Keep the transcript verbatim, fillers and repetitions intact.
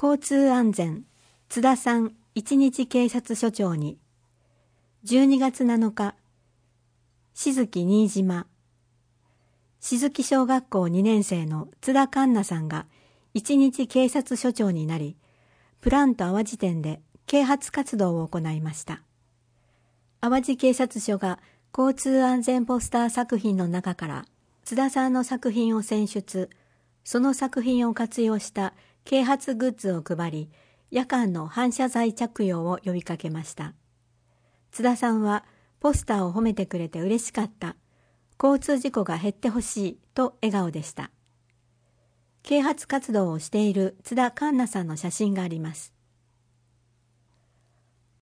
交通安全津田さん一日警察署長に。じゅうにがつなのか、静木新島。静木小学校にねん生の津田環奈さんが一日警察署長になり、プラント淡路店で啓発活動を行いました。淡路警察署が交通安全ポスター作品の中から津田さんの作品を選出、その作品を活用した啓発グッズを配り、夜間の反射材着用を呼びかけました。津田さんはポスターを褒めてくれて嬉しかった。交通事故が減ってほしいと笑顔でした。啓発活動をしている津田環奈さんの写真があります。